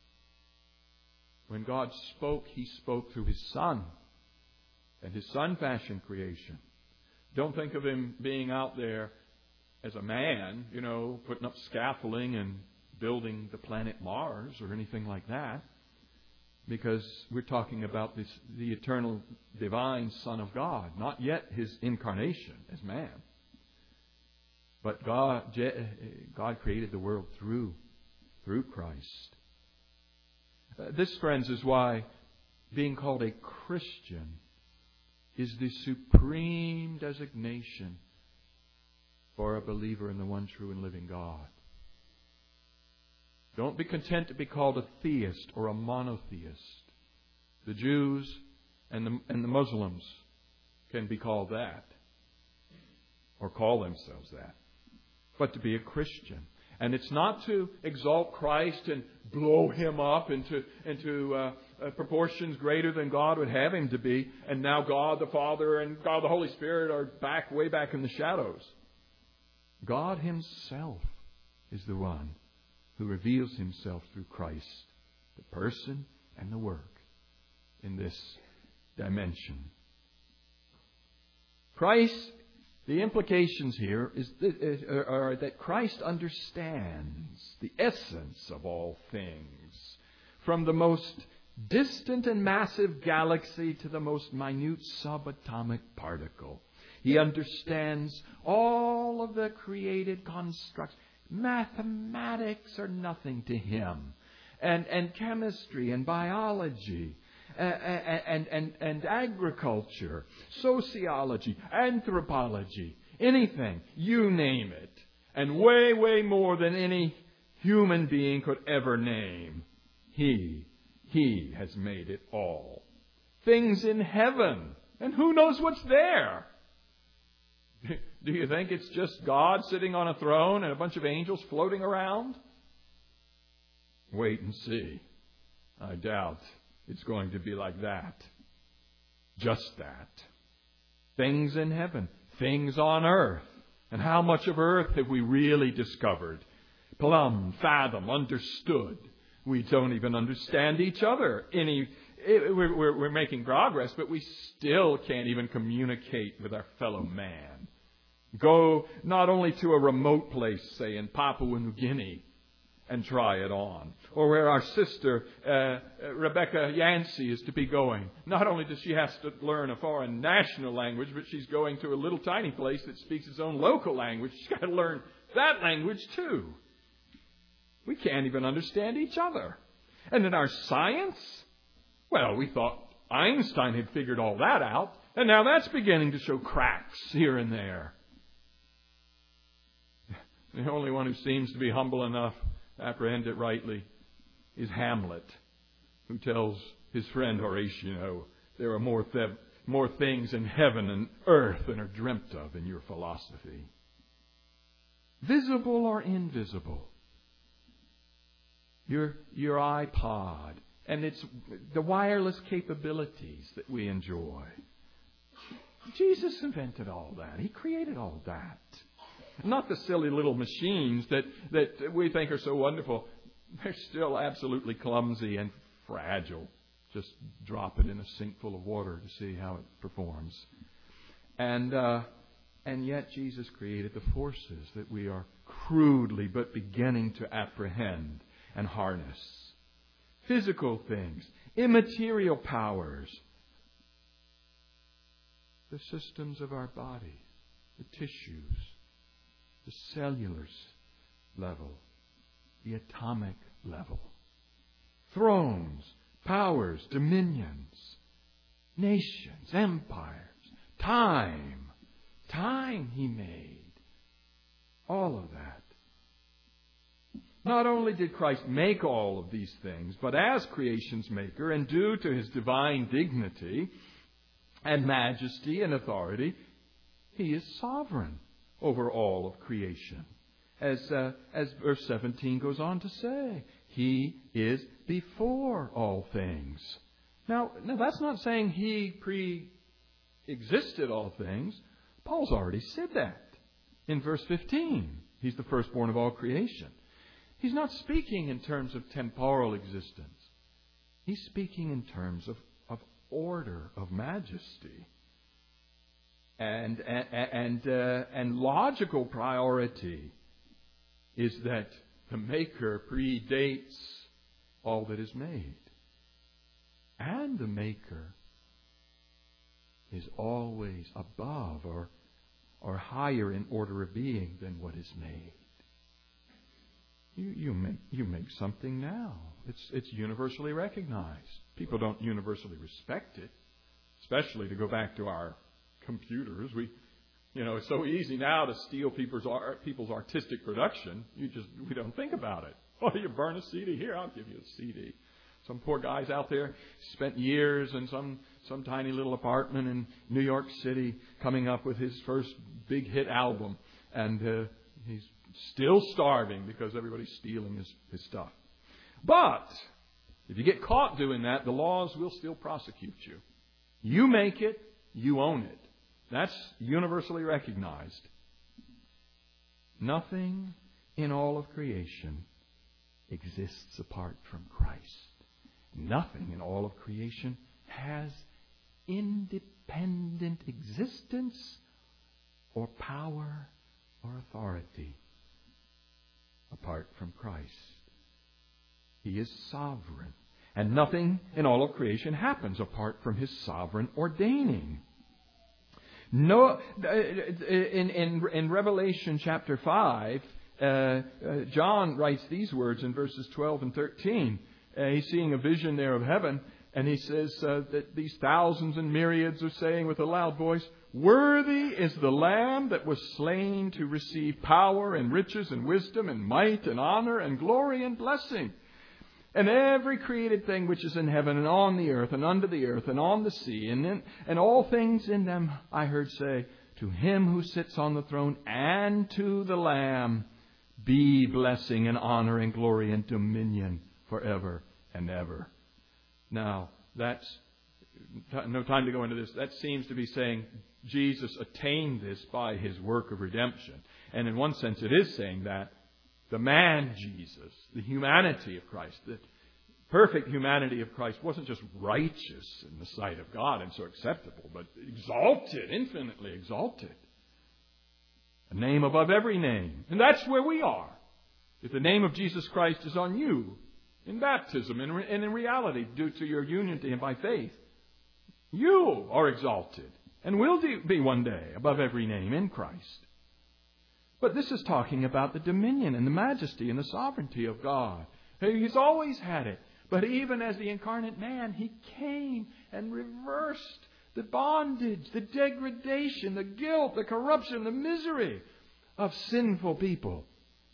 S1: When God spoke, He spoke through His Son. And His Son fashioned creation. Don't think of Him being out there as a man, you know, putting up scaffolding and building the planet Mars or anything like that. Because we're talking about this, the eternal divine Son of God. Not yet His incarnation as man. But God, God created the world through, through Christ. Uh, this, friends, is why being called a Christian is the supreme designation for a believer in the one true and living God. Don't be content to be called a theist or a monotheist. The Jews and the, and the Muslims can be called that, or call themselves that. But to be a Christian. And it's not to exalt Christ and blow Him up into, into uh, uh, proportions greater than God would have Him to be. And now God the Father and God the Holy Spirit are back, way back in the shadows. God Himself is the one who reveals Himself through Christ, the person and the work in this dimension. Christ, the implications here is that, are that Christ understands the essence of all things, from the most distant and massive galaxy to the most minute subatomic particle. He understands all of the created constructs. Mathematics are nothing to Him, and and chemistry and biology. Uh, and, and, and agriculture, sociology, anthropology, anything, you name it. And way, way more than any human being could ever name. He, He has made it all. Things in heaven, and who knows what's there? Do you think it's just God sitting on a throne and a bunch of angels floating around? Wait and see. I doubt it's going to be like that. Just that. Things in heaven. Things on earth. And how much of earth have we really discovered? Plumbed, fathomed, understood. We don't even understand each other. Any, it, we're, we're, we're making progress, but we still can't even communicate with our fellow man. Go not only to a remote place, say in Papua New Guinea, and try it on. Or where our sister, uh, Rebecca Yancey, is to be going. Not only does she have to learn a foreign national language, but she's going to a little tiny place that speaks its own local language. She's got to learn that language too. We can't even understand each other. And in our science, well, we thought Einstein had figured all that out, and now that's beginning to show cracks here and there. The only one who seems to be humble enough apprehend it rightly is Hamlet, who tells his friend Horatio, there are more, th- more things in heaven and earth than are dreamt of in your philosophy. Visible or invisible. Your, your iPod and its the wireless capabilities that we enjoy. Jesus invented all that. He created all that. Not the silly little machines that, that we think are so wonderful. They're still absolutely clumsy and fragile. Just drop it in a sink full of water to see how it performs. And uh, and yet Jesus created the forces that we are crudely but beginning to apprehend and harness. Physical things, immaterial powers, the systems of our body, the tissues, the cellular level, the atomic level, thrones, powers, dominions, nations, empires, time. Time He made. All of that. Not only did Christ make all of these things, but as creation's maker and due to His divine dignity and majesty and authority, He is sovereign over all of creation. As, uh, as verse seventeen goes on to say, He is before all things. Now, now that's not saying He pre-existed all things. Paul's already said that in verse fifteen. He's the firstborn of all creation. He's not speaking in terms of temporal existence. He's speaking in terms of, of order, of majesty, and and and, uh, and logical priority is that the Maker predates all that is made, and the Maker is always above or or higher in order of being than what is made. You you make you make something now. It's it's universally recognized. People don't universally respect it, especially to go back to our computers. We, you know, it's so easy now to steal people's people's artistic production. You just we don't think about it. Oh, you burn a C D here, I'll give you a C D. Some poor guy's out there spent years in some, some tiny little apartment in New York City coming up with his first big hit album. And uh, he's still starving because everybody's stealing his, his stuff. But if you get caught doing that, the laws will still prosecute you. You make it, you own it. That's universally recognized. Nothing in all of creation exists apart from Christ. Nothing in all of creation has independent existence or power or authority apart from Christ. He is sovereign. And nothing in all of creation happens apart from His sovereign ordaining. No, in, in, in Revelation chapter five, uh, uh, John writes these words in verses twelve and thirteen. Uh, he's seeing a vision there of heaven, and he says uh, that these thousands and myriads are saying with a loud voice, "Worthy is the Lamb that was slain to receive power and riches and wisdom and might and honor and glory and blessing. And every created thing which is in heaven and on the earth and under the earth and on the sea and in, and all things in them, I heard say, to Him who sits on the throne and to the Lamb be blessing and honor and glory and dominion forever and ever." Now, that's no time to go into this. That seems to be saying Jesus attained this by His work of redemption. And in one sense, it is saying that the man Jesus, the humanity of Christ, the perfect humanity of Christ wasn't just righteous in the sight of God and so acceptable, but exalted, infinitely exalted. A name above every name. And that's where we are. If the name of Jesus Christ is on you, in baptism and in reality due to your union to Him by faith, you are exalted and will be one day above every name in Christ. But this is talking about the dominion and the majesty and the sovereignty of God. He's always had it. But even as the incarnate man, He came and reversed the bondage, the degradation, the guilt, the corruption, the misery of sinful people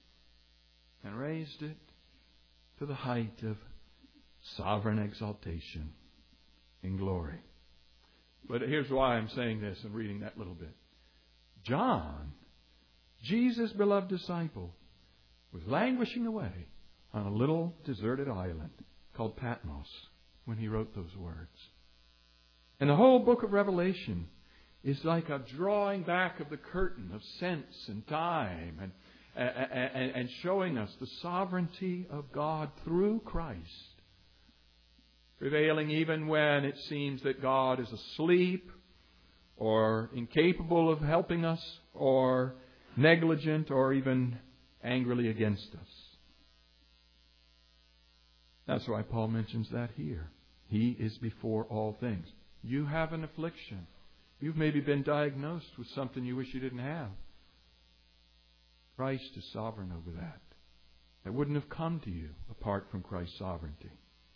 S1: and raised it to the height of sovereign exaltation in glory. But here's why I'm saying this and reading that little bit. John, Jesus' beloved disciple, was languishing away on a little deserted island called Patmos when he wrote those words. And the whole book of Revelation is like a drawing back of the curtain of sense and time and And, and showing us the sovereignty of God through Christ. prevailing even when it seems that God is asleep or incapable of helping us or negligent or even angrily against us. That's why Paul mentions that here. He is before all things. You have an affliction. You've maybe been diagnosed with something you wish you didn't have. Christ is sovereign over that. That wouldn't have come to you apart from Christ's sovereignty.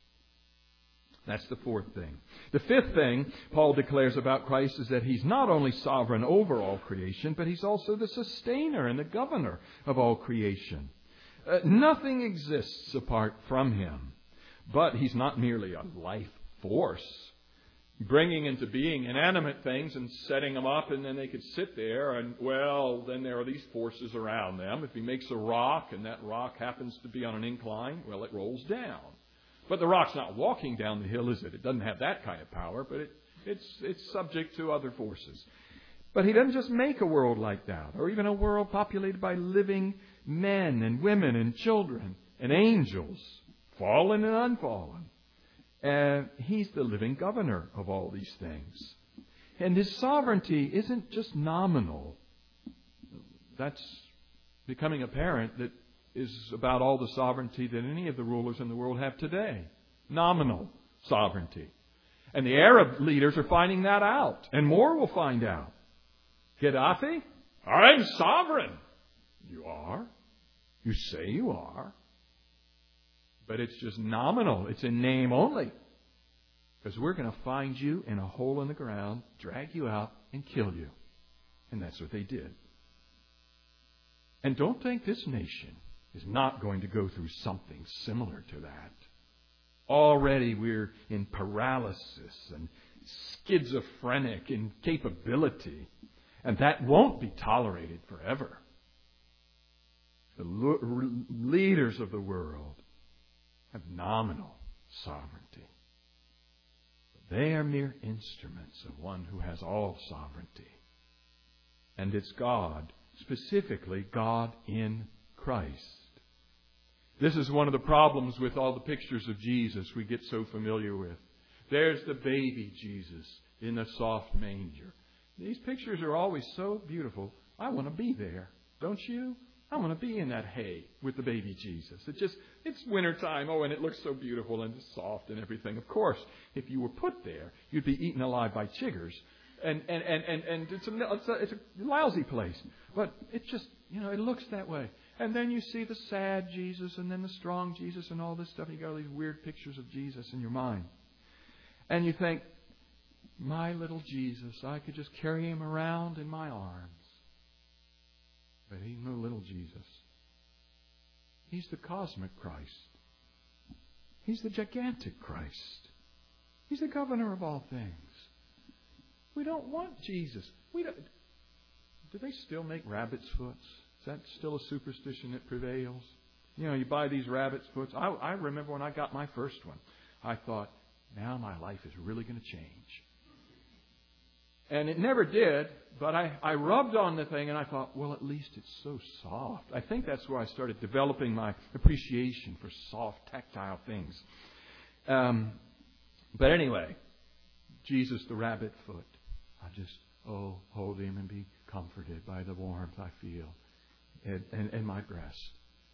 S1: That's the fourth thing. The fifth thing Paul declares about Christ is that He's not only sovereign over all creation, but He's also the sustainer and the governor of all creation. Uh, nothing exists apart from Him. But He's not merely a life force, bringing into being inanimate things and setting them up, and then they could sit there, and, well, then there are these forces around them. If He makes a rock, and that rock happens to be on an incline, well, it rolls down. But the rock's not walking down the hill, is it? It doesn't have that kind of power, but it, it's, it's subject to other forces. But He doesn't just make a world like that, or even a world populated by living men and women and children and angels, fallen and unfallen. And He's the living governor of all these things. And His sovereignty isn't just nominal. That's becoming apparent that is about all the sovereignty that any of the rulers in the world have today. Nominal sovereignty. And the Arab leaders are finding that out. And more will find out. Gaddafi? I'm sovereign. You are. You say you are. But it's just nominal. It's in name only. Because we're going to find you in a hole in the ground, drag you out, and kill you. And that's what they did. And don't think this nation is not going to go through something similar to that. Already we're in paralysis and schizophrenic incapability. And that won't be tolerated forever. The lo- leaders of the world have nominal sovereignty. But they are mere instruments of one who has all sovereignty. And it's God, specifically God in Christ. This is one of the problems with all the pictures of Jesus we get so familiar with. There's the baby Jesus in the soft manger. These pictures are always so beautiful. I want to be there. Don't you? I want to be in that hay with the baby Jesus. It just, it's wintertime. Oh, and it looks so beautiful and soft and everything. Of course, if you were put there, you'd be eaten alive by chiggers. And, and, and, and, and it's, a, it's, a, it's a lousy place. But it just, you know, it looks that way. And then you see the sad Jesus and then the strong Jesus and all this stuff. You got all these weird pictures of Jesus in your mind. And you think, my little Jesus, I could just carry Him around in my arms. But He's no little Jesus. He's the cosmic Christ. He's the gigantic Christ. He's the governor of all things. We don't want Jesus. We don't. Do they still make rabbit's foots? Is that still a superstition that prevails? You know, you buy these rabbit's foots. I, I remember when I got my first one, I thought, now my life is really going to change. And it never did, but I, I rubbed on the thing and I thought, well, at least it's so soft. I think that's where I started developing my appreciation for soft, tactile things. Um, but anyway, Jesus the rabbit foot. I just, oh, hold Him and be comforted by the warmth I feel in, in, in my breast.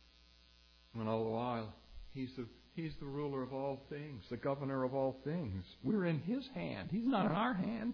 S1: And all the while, He's the He's the ruler of all things, the governor of all things. We're in His hand. He's not in our hand.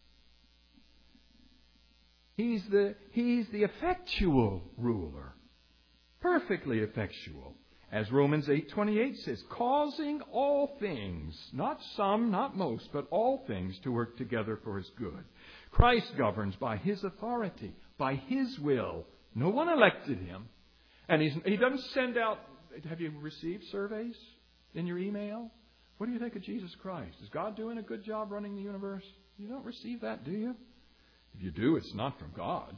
S1: He's the, he's the effectual ruler. Perfectly effectual. As Romans eight twenty-eight says, causing all things, not some, not most, but all things to work together for His good. Christ governs by His authority, by His will. No one elected Him. And he's, He doesn't send out, have you received surveys in your email? What do you think of Jesus Christ? Is God doing a good job running the universe? You don't receive that, do you? If you do, it's not from God.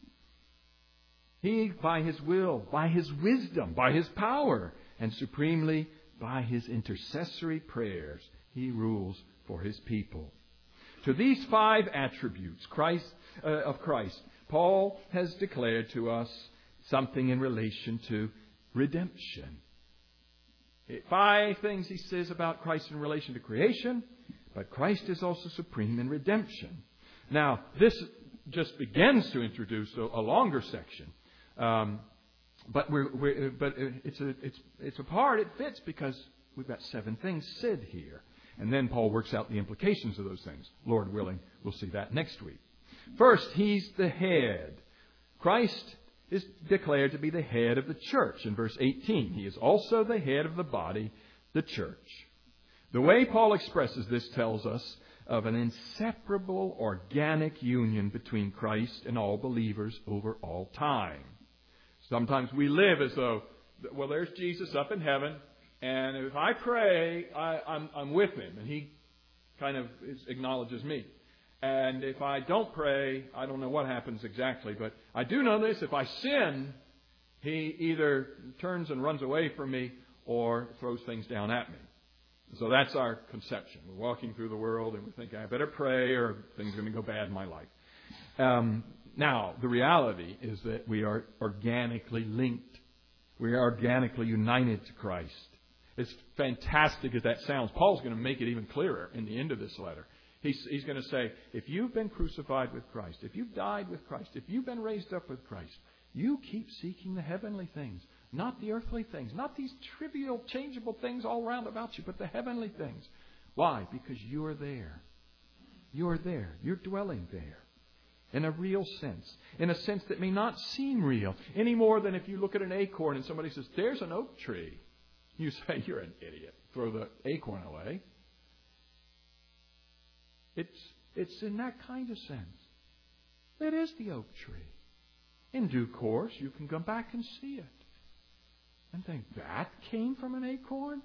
S1: He, by His will, by His wisdom, by His power, and supremely by His intercessory prayers, He rules for His people. To these five attributes Christ, uh, of Christ, Paul has declared to us something in relation to redemption. Five things he says about Christ in relation to creation, but Christ is also supreme in redemption. Now, this just begins to introduce a, a longer section, um, but we're, we're but it's a it's it's a part. It fits because we've got seven things said here, and then Paul works out the implications of those things. Lord willing, we'll see that next week. First, he's the head. Christ is declared to be the head of the church in verse eighteen. He is also the head of the body, the church. The way Paul expresses this tells us of an inseparable organic union between Christ and all believers over all time. Sometimes we live as though, well, there's Jesus up in heaven, and if I pray, I, I'm, I'm with him, and he kind of is, acknowledges me. And if I don't pray, I don't know what happens exactly. But I do know this. If I sin, he either turns and runs away from me or throws things down at me. So that's our conception. We're walking through the world and we think, I better pray or things are going to go bad in my life. Um, now, the reality is that we are organically linked. We are organically united to Christ. As fantastic as that sounds, Paul's going to make it even clearer in the end of this letter. He's, he's going to say, if you've been crucified with Christ, if you've died with Christ, if you've been raised up with Christ, you keep seeking the heavenly things, not the earthly things, not these trivial, changeable things all around about you, but the heavenly things. Why? Because you're there. You're there. You're dwelling there in a real sense, in a sense that may not seem real, any more than if you look at an acorn and somebody says, there's an oak tree. You say, you're an idiot. Throw the acorn away. It's, it's in that kind of sense. It is the oak tree. In due course, you can come back and see it. And think, that came from an acorn?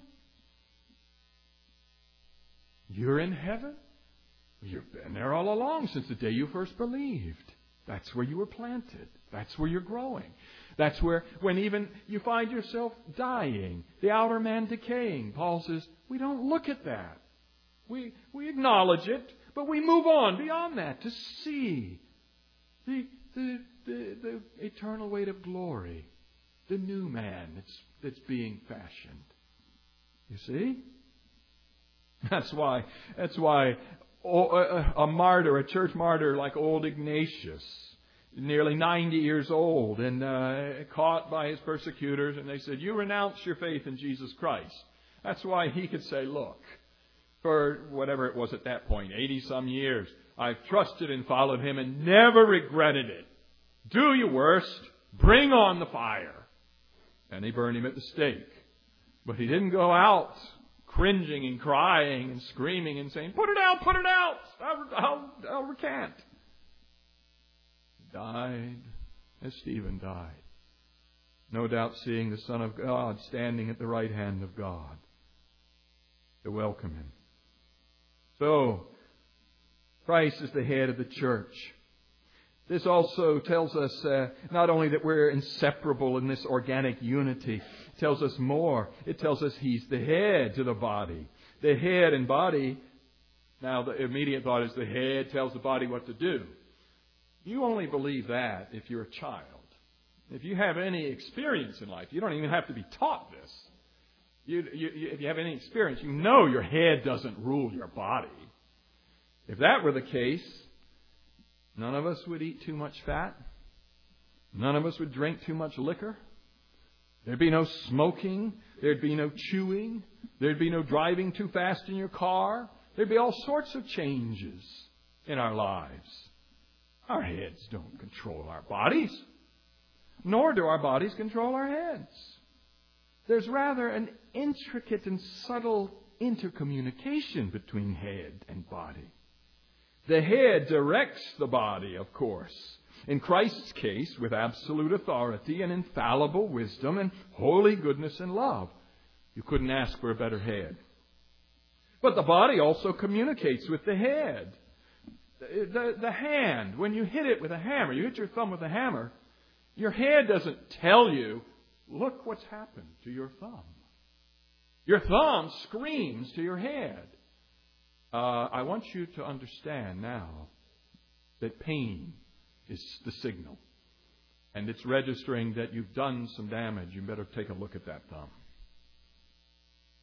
S1: You're in heaven? You've been there all along since the day you first believed. That's where you were planted. That's where you're growing. That's where, when even you find yourself dying, the outer man decaying, Paul says, we don't look at that. We, we acknowledge it, but we move on beyond that to see the, the, the, the eternal weight of glory, the new man that's, that's being fashioned. You see? That's why, that's why a, a martyr, a church martyr like old Ignatius, nearly ninety years old and uh, caught by his persecutors, and they said, you renounce your faith in Jesus Christ. That's why he could say, look, for whatever it was at that point, eighty-some years, I've trusted and followed him and never regretted it. Do your worst. Bring on the fire. And they burned him at the stake. But he didn't go out cringing and crying and screaming and saying, put it out, put it out. I'll, I'll, I'll recant. He died as Stephen died. No doubt seeing the Son of God standing at the right hand of God to welcome him. So, Christ is the head of the church. This also tells us uh, not only that we're inseparable in this organic unity, it tells us more. It tells us He's the head to the body. The head and body, now the immediate thought is the head tells the body what to do. You only believe that if you're a child. If you have any experience in life, you don't even have to be taught this. You, you, you, if you have any experience, you know your head doesn't rule your body. If that were the case, none of us would eat too much fat. None of us would drink too much liquor. There'd be no smoking. There'd be no chewing. There'd be no driving too fast in your car. There'd be all sorts of changes in our lives. Our heads don't control our bodies, nor do our bodies control our heads. There's rather an intricate and subtle intercommunication between head and body. The head directs the body, of course. In Christ's case, with absolute authority and infallible wisdom and holy goodness and love. You couldn't ask for a better head. But the body also communicates with the head. The, the, the hand, when you hit it with a hammer, you hit your thumb with a hammer, your head doesn't tell you, look what's happened to your thumb. Your thumb screams to your head. Uh, I want you to understand now that pain is the signal. And it's registering that you've done some damage. You better take a look at that thumb.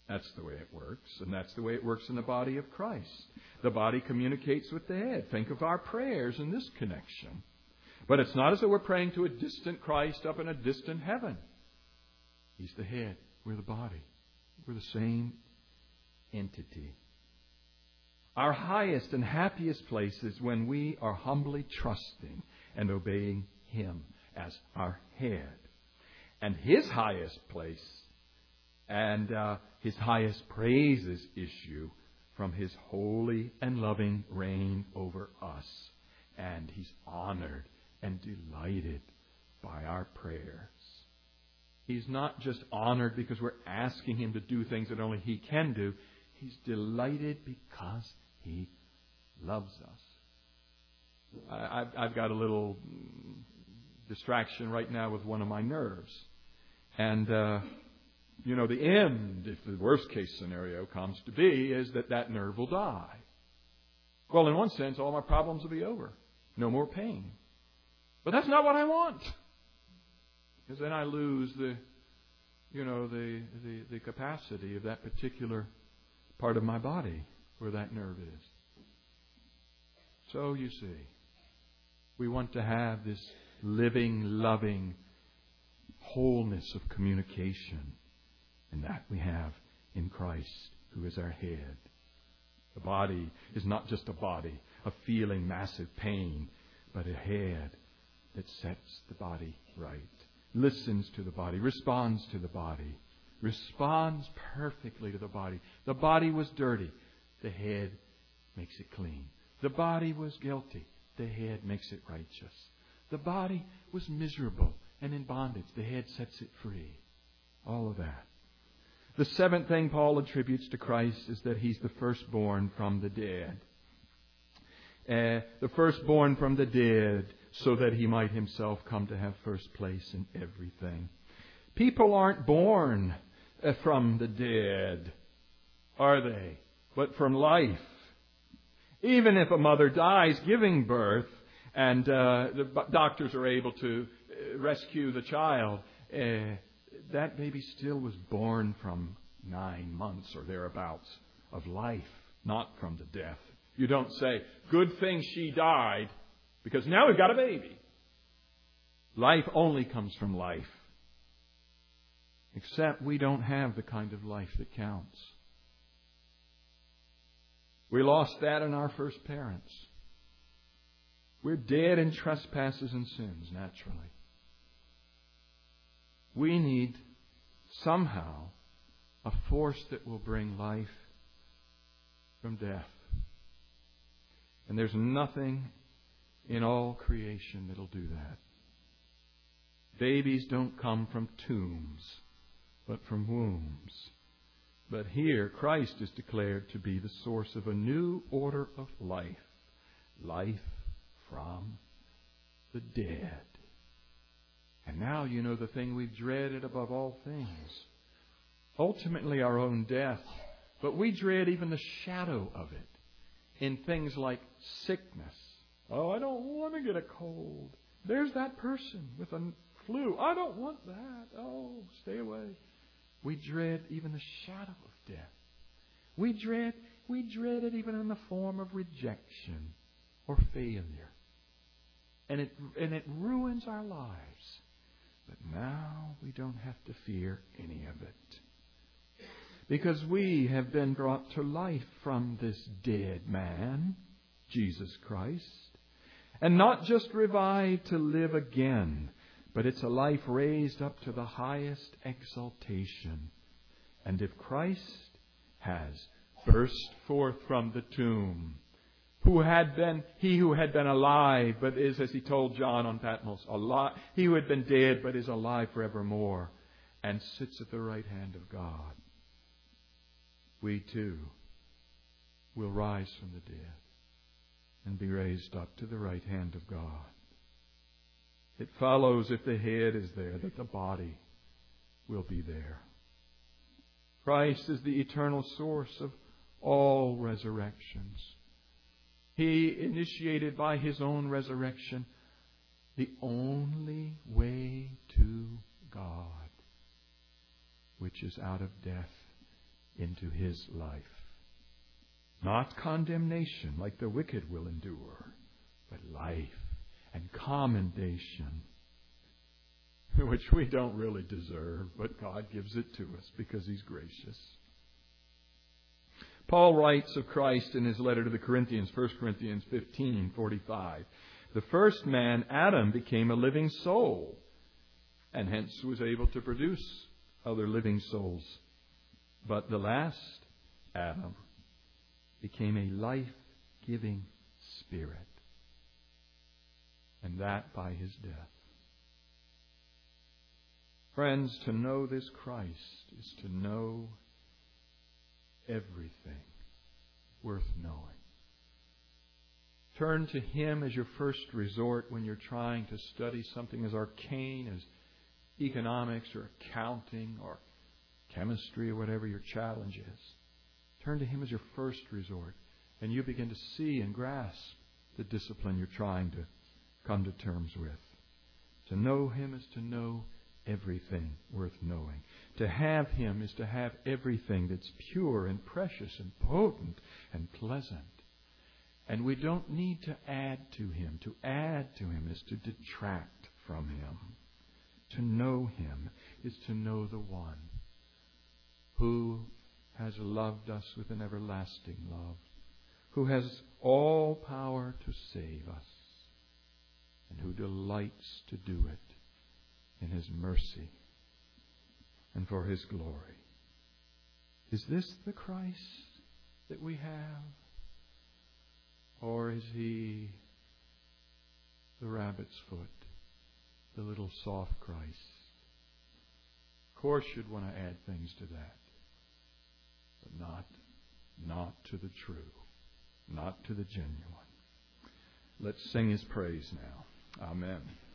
S1: That's the way it works, and that's the way it works in the body of Christ. The body communicates with the head. Think of our prayers in this connection. But it's not as though we're praying to a distant Christ up in a distant heaven. He's the head. We're the body. We're the same entity. Our highest and happiest place is when we are humbly trusting and obeying Him as our head. And His highest place and uh, His highest praises issue from His holy and loving reign over us. And He's honored and delighted by our prayers. He's not just honored because we're asking Him to do things that only He can do. He's delighted because He loves us. I, I've, I've got a little distraction right now with one of my nerves. And, uh, you know, the end, if the worst case scenario comes to be, is that that nerve will die. Well, in one sense, all my problems will be over. No more pain. But that's not what I want. Because then I lose the, you know, the, the, the capacity of that particular part of my body where that nerve is. So, you see, we want to have this living, loving wholeness of communication. And that we have in Christ, who is our head. The body is not just a body of feeling massive pain, but a head that sets the body right, listens to the body, responds to the body, responds perfectly to the body. The body was dirty. The head makes it clean. The body was guilty. The head makes it righteous. The body was miserable and in bondage. The head sets it free. All of that. The seventh thing Paul attributes to Christ is that He's the firstborn from the dead. Uh, the firstborn from the dead, so that He might Himself come to have first place in everything. People aren't born uh, from the dead, are they? But from life. Even if a mother dies giving birth, and uh, the doctors are able to rescue the child, uh, that baby still was born from nine months or thereabouts of life, not from the death. You don't say, good thing she died, because now we've got a baby. Life only comes from life. Except we don't have the kind of life that counts. We lost that in our first parents. We're dead in trespasses and sins, naturally. We need somehow a force that will bring life from death. And there's nothing in all creation that'll do that. Babies don't come from tombs, but from wombs. But here, Christ is declared to be the source of a new order of life. Life from the dead. And now, you know, the thing we've dreaded above all things. Ultimately, our own death. But we dread even the shadow of it in things like sickness. Oh, I don't want to get a cold. There's that person with a flu. I don't want that. Oh, stay away. We dread even the shadow of death. We dread, we dread it even in the form of rejection or failure. And it, and it ruins our lives. But now we don't have to fear any of it. Because we have been brought to life from this dead man, Jesus Christ. And not just revived to live again, but it's a life raised up to the highest exaltation. And if Christ has burst forth from the tomb, who had been, he who had been alive, but is, as he told John on Patmos, alive, he who had been dead, but is alive forevermore, and sits at the right hand of God, we too will rise from the dead and be raised up to the right hand of God. It follows, if the head is there, that the body will be there. Christ is the eternal source of all resurrections. He initiated by His own resurrection the only way to God, which is out of death into his life. Not condemnation like the wicked will endure, but life and commendation, which we don't really deserve, but God gives it to us because He's gracious. Paul writes of Christ in his letter to the Corinthians, First Corinthians fifteen forty-five. The first man, Adam, became a living soul, and hence was able to produce other living souls. But the last Adam became a life-giving spirit, and that by his death. Friends, to know this Christ is to know everything worth knowing. Turn to Him as your first resort when you're trying to study something as arcane as economics or accounting or chemistry or whatever your challenge is. Turn to Him as your first resort, and you begin to see and grasp the discipline you're trying to come to terms with. To know Him is to know everything worth knowing. To have Him is to have everything that's pure and precious and potent and pleasant. And we don't need to add to Him. To add to Him is to detract from Him. To know Him is to know the One who has loved us with an everlasting love, who has all power to save us, and who delights to do it in His mercy and for His glory. Is this the Christ that we have? Or is He the rabbit's foot, the little soft Christ? Of course you'd want to add things to that, but not, not to the true, not to the genuine. Let's sing His praise now. Amen.